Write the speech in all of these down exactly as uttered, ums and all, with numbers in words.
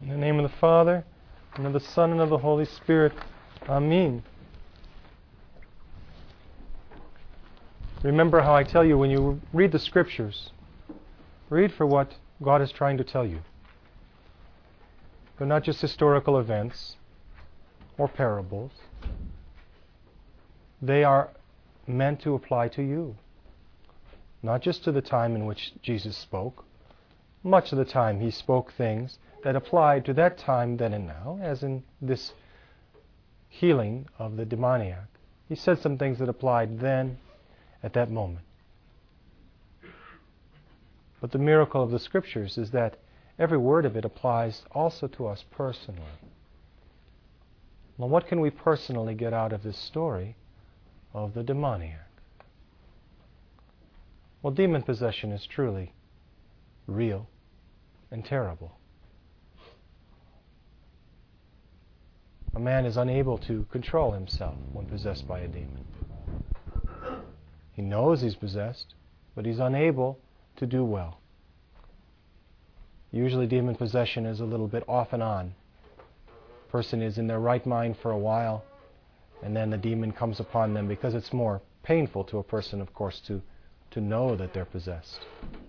In the name of the Father, and of the Son, and of the Holy Spirit. Amen. Remember how I tell you when you read the Scriptures, read for what God is trying to tell you. They're not just historical events or parables. They are meant to apply to you. Not just to the time in which Jesus spoke. Much of the time He spoke things that applied to that time then and now, as in this healing of the demoniac. He said some things that applied then, at that moment. But the miracle of the Scriptures is that every word of it applies also to us personally. Well, what can we personally get out of this story of the demoniac? Well, demon possession is truly real and terrible. A man is unable to control himself when possessed by a demon. He knows he's possessed, but he's unable to do well. Usually demon possession is a little bit off and on. A person is in their right mind for a while, and then the demon comes upon them, because it's more painful to a person, of course, to, to know that they're possessed.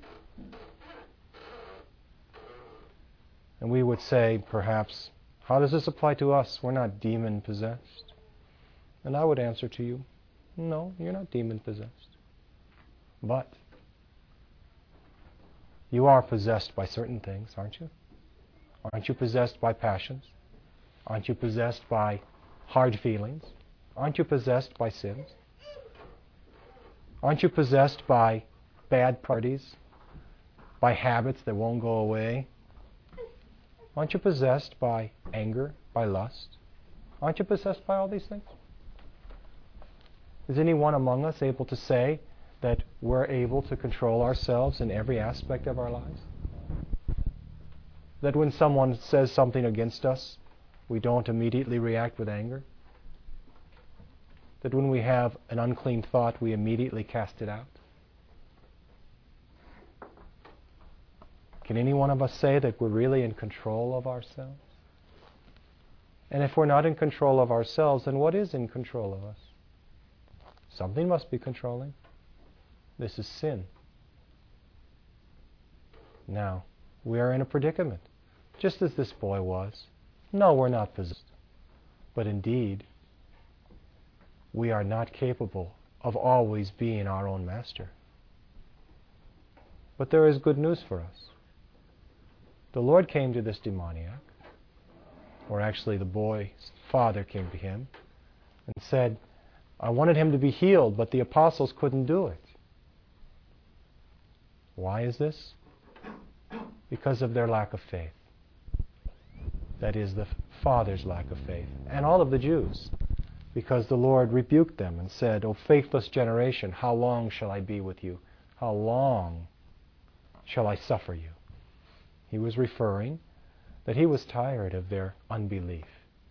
And we would say, perhaps, how does this apply to us? We're not demon possessed. And I would answer to you, no, you're not demon possessed. But you are possessed by certain things, aren't you? Aren't you possessed by passions? Aren't you possessed by hard feelings? Aren't you possessed by sins? Aren't you possessed by bad parties? By habits that won't go away? Aren't you possessed by anger, by lust? Aren't you possessed by all these things? Is anyone among us able to say that we're able to control ourselves in every aspect of our lives? That when someone says something against us, we don't immediately react with anger? That when we have an unclean thought, we immediately cast it out? Can any one of us say that we're really in control of ourselves? And if we're not in control of ourselves, then what is in control of us? Something must be controlling. This is sin. Now, we are in a predicament, just as this boy was. No, we're not possessed. But indeed, we are not capable of always being our own master. But there is good news for us. The Lord came to this demoniac, or actually the boy's father came to him and said, I wanted him to be healed, but the apostles couldn't do it. Why is this? Because of their lack of faith. That is, the father's lack of faith. And all of the Jews. Because the Lord rebuked them and said, O faithless generation, how long shall I be with you? How long shall I suffer you? He was referring that he was tired of their unbelief.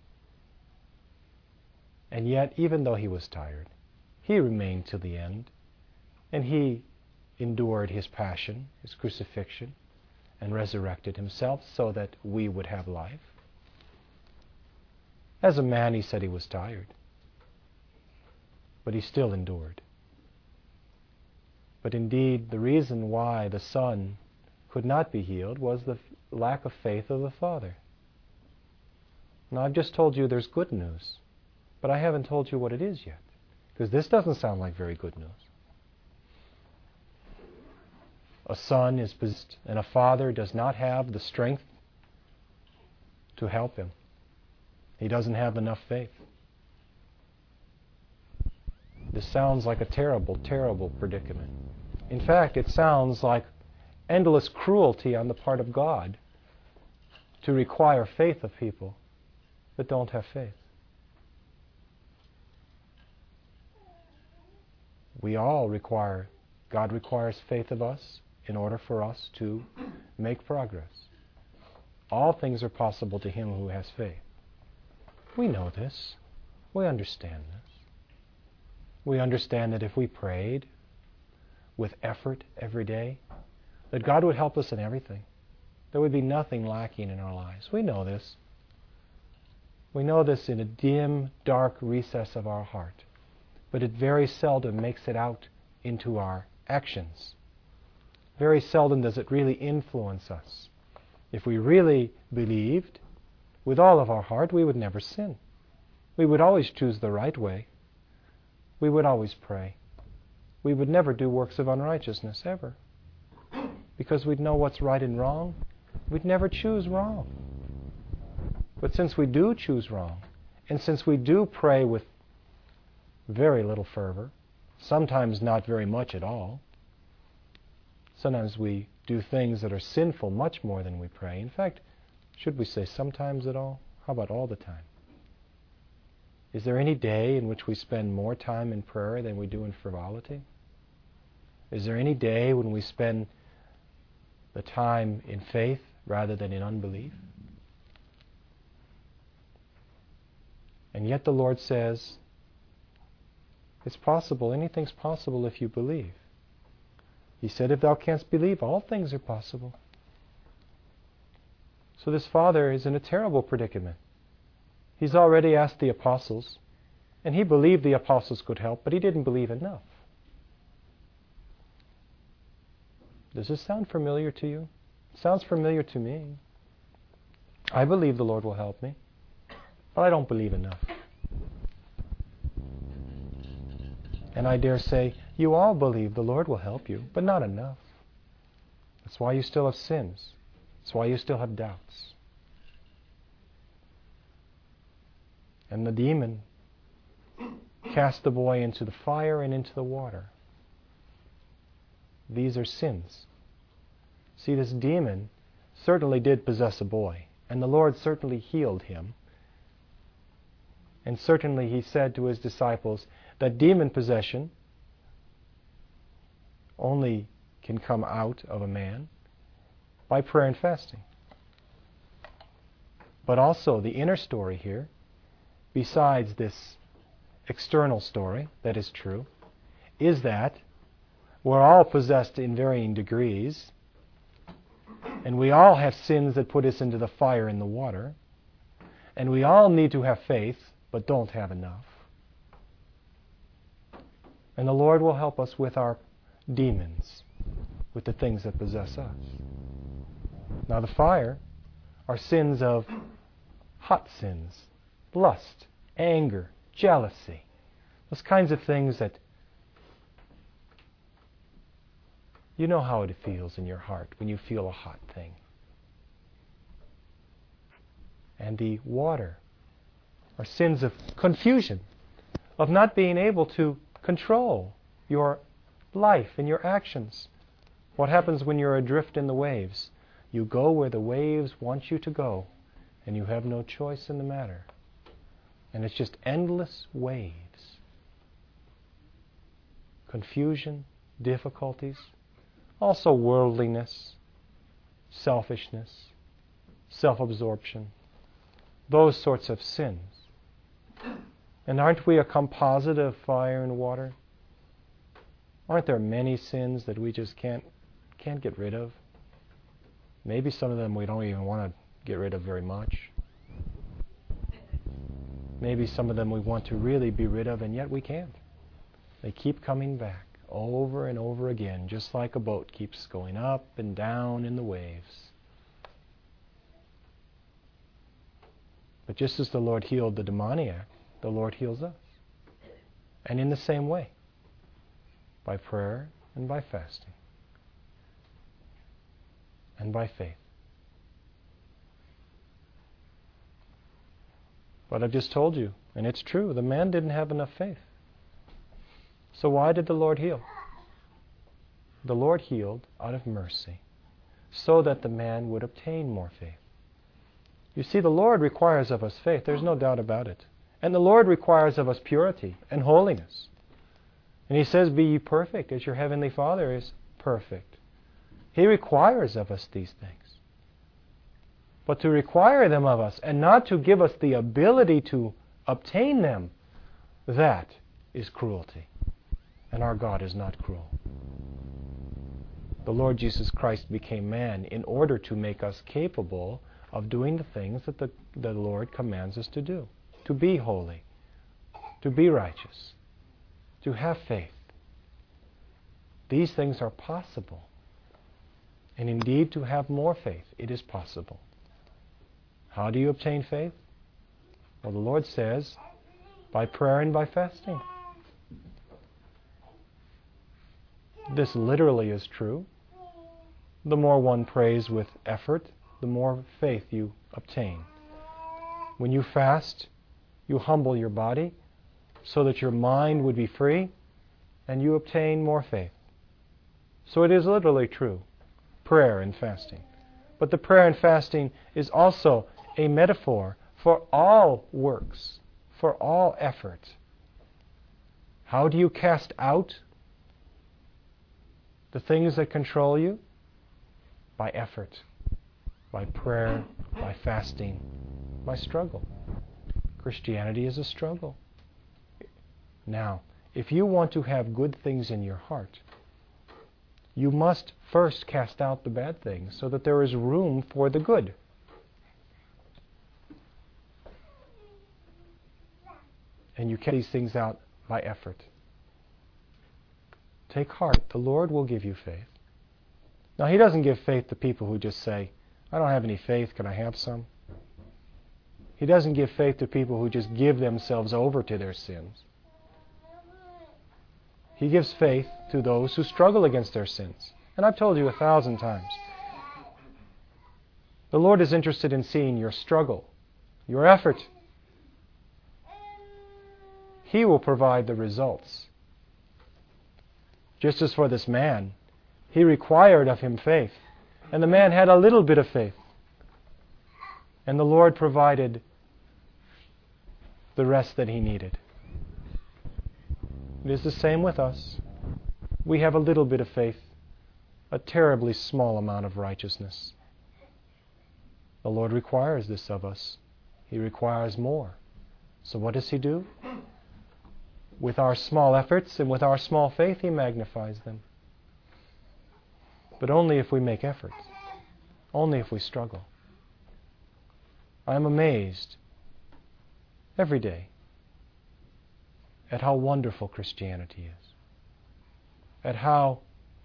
And yet, even though he was tired, he remained till the end, and he endured his passion, his crucifixion, and resurrected himself so that we would have life. As a man, he said he was tired, but he still endured. But indeed, the reason why the Son could not be healed was the lack of faith of the Father. Now, I've just told you there's good news, but I haven't told you what it is yet, because this doesn't sound like very good news. A son is possessed, and a father does not have the strength to help him. He doesn't have enough faith. This sounds like a terrible, terrible predicament. In fact, it sounds like endless cruelty on the part of God to require faith of people that don't have faith. We all require, God requires faith of us in order for us to make progress. All things are possible to him who has faith. We know this. We understand this. We understand that if we prayed with effort every day, that God would help us in everything. there would be nothing lacking in our lives. We know this. We know this in a dim, dark recess of our heart. But it very seldom makes it out into our actions. Very seldom does it really influence us. If we really believed with all of our heart, we would never sin. We would always choose the right way. We would always pray. We would never do works of unrighteousness, ever. Because we'd know what's right and wrong, we'd never choose wrong. But since we do choose wrong, and since we do pray with very little fervor, sometimes not very much at all, sometimes we do things that are sinful much more than we pray. In fact, should we say sometimes at all? How about all the time? Is there any day in which we spend more time in prayer than we do in frivolity? Is there any day when we spend the time in faith rather than in unbelief? And yet the Lord says, it's possible, anything's possible if you believe. He said, if thou canst believe, all things are possible. So this father is in a terrible predicament. He's already asked the apostles, and he believed the apostles could help, but he didn't believe enough. Does this sound familiar to you? It sounds familiar to me. I believe the Lord will help me, but I don't believe enough. And I dare say, you all believe the Lord will help you, but not enough. That's why you still have sins. That's why you still have doubts. And the demon cast the boy into the fire and into the water. These are sins. See, this demon certainly did possess a boy, and the Lord certainly healed him. And certainly he said to his disciples that demon possession only can come out of a man by prayer and fasting. But also the inner story here, besides this external story that is true, is that we're all possessed in varying degrees, and we all have sins that put us into the fire and the water, and we all need to have faith, but don't have enough. And the Lord will help us with our demons, with the things that possess us. Now the fire are sins of hot sins, lust, anger, jealousy, those kinds of things that you know how it feels in your heart when you feel a hot thing. And the water are sins of confusion, of not being able to control your life and your actions. What happens when you're adrift in the waves? You go where the waves want you to go, and you have no choice in the matter. And it's just endless waves. Confusion, difficulties, also worldliness, selfishness, self-absorption, those sorts of sins. And aren't we a composite of fire and water? Aren't there many sins that we just can't can't get rid of? Maybe some of them we don't even want to get rid of very much. Maybe some of them we want to really be rid of, and yet we can't. They keep coming back over and over again, just like a boat keeps going up and down in the waves. But just as the Lord healed the demoniac, the Lord heals us. And in the same way, by prayer and by fasting and by faith. But I've just told you, and it's true, the man didn't have enough faith. So why did the Lord heal? The Lord healed out of mercy, so that the man would obtain more faith. You see, the Lord requires of us faith. There's no doubt about it. And the Lord requires of us purity and holiness. And He says, be ye perfect as your heavenly Father is perfect. He requires of us these things. But to require them of us and not to give us the ability to obtain them, that is cruelty. And our God is not cruel. The Lord Jesus Christ became man in order to make us capable of doing the things that the, the Lord commands us to do. To be holy, to be righteous, to have faith. These things are possible. And indeed, to have more faith, it is possible. How do you obtain faith? Well, the Lord says, by prayer and by fasting. This literally is true. The more one prays with effort, the more faith you obtain. When you fast, you humble your body so that your mind would be free, and you obtain more faith. So it is literally true, prayer and fasting. But the prayer and fasting is also a metaphor for all works, for all effort. How do you cast out the things that control you? By effort, by prayer, by fasting, by struggle. Christianity is a struggle. Now, if you want to have good things in your heart, you must first cast out the bad things so that there is room for the good. And you cast these things out by effort. Take heart. The Lord will give you faith. Now, He doesn't give faith to people who just say, I don't have any faith, can I have some? He doesn't give faith to people who just give themselves over to their sins. He gives faith to those who struggle against their sins. And I've told you a thousand times, the Lord is interested in seeing your struggle, your effort. He will provide the results. Just as for this man, He required of him faith. And the man had a little bit of faith. And the Lord provided the rest that he needed. It is the same with us. We have a little bit of faith, a terribly small amount of righteousness. The Lord requires this of us. He requires more. So what does He do? With our small efforts and with our small faith, He magnifies them. But only if we make efforts. Only if we struggle. I am amazed every day at how wonderful Christianity is. At how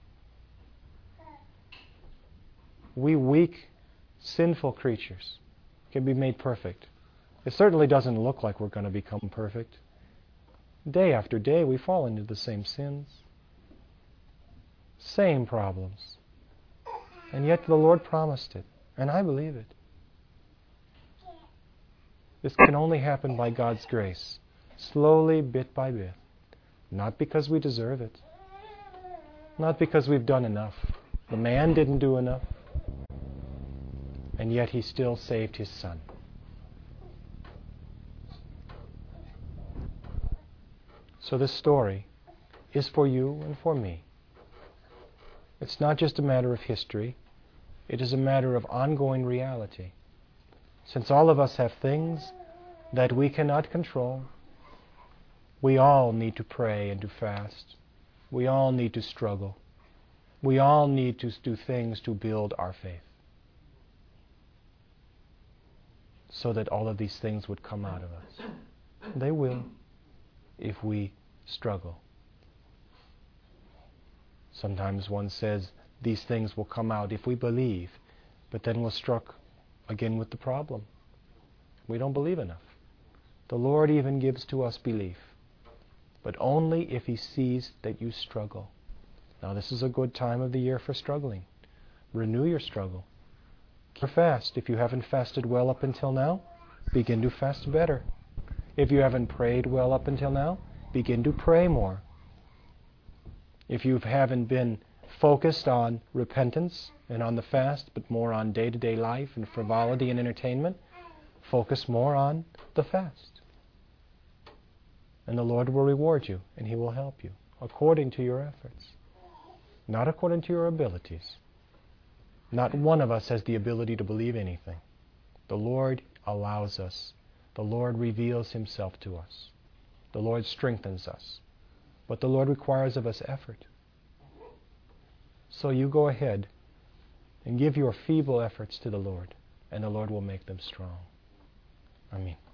we weak, sinful creatures can be made perfect. It certainly doesn't look like we're going to become perfect. Day after day we fall into the same sins. Same problems. And yet the Lord promised it. And I believe it. This can only happen by God's grace. Slowly, bit by bit. Not because we deserve it. Not because we've done enough. The man didn't do enough. And yet He still saved His Son. So this story is for you and for me. It's not just a matter of history. It is a matter of ongoing reality. Since all of us have things that we cannot control, we all need to pray and to fast. We all need to struggle. We all need to do things to build our faith, so that all of these things would come out of us. They will, if we struggle. Sometimes one says these things will come out if we believe, but then we're struck again with the problem. We don't believe enough. The Lord even gives to us belief, but only if He sees that you struggle. Now this is a good time of the year for struggling. Renew your struggle. Keep fast. If you haven't fasted well up until now, begin to fast better. If you haven't prayed well up until now, begin to pray more. If you haven't been focused on repentance and on the fast, but more on day-to-day life and frivolity and entertainment, focus more on the fast. And the Lord will reward you, and He will help you according to your efforts, not according to your abilities. Not one of us has the ability to believe anything. The Lord allows us. The Lord reveals Himself to us. The Lord strengthens us. But the Lord requires of us effort. So you go ahead and give your feeble efforts to the Lord, and the Lord will make them strong. Amen.